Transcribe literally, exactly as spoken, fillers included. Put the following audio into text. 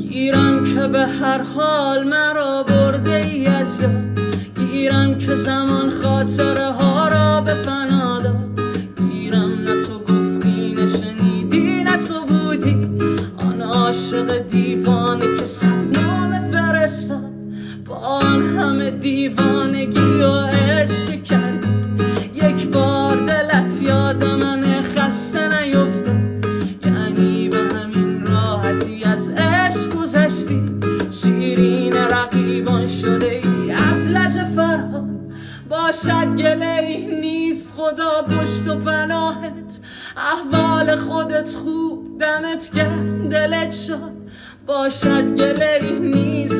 گیرم که به هر حال مرا برده ای از یاد، گیرم که زمان خاطره ها را به فنا داد، گیرم نه تو گفتی نشنیدی نه تو بودی آن عاشق دیوانه که صد نامه فرستاد. با آن همه دیوانگی و عشق کردی، یک بار دلت یاد من خسته نیفتاد، یعنی به همین راحتی از عشق گذشتی. شیرین رقیبان شده ای از لج فرهاد، باشد گله ای نیست خدا پشت و پناهت، احوال خودت خوب دمت گرم دلت شاد. باشد گله ای نیست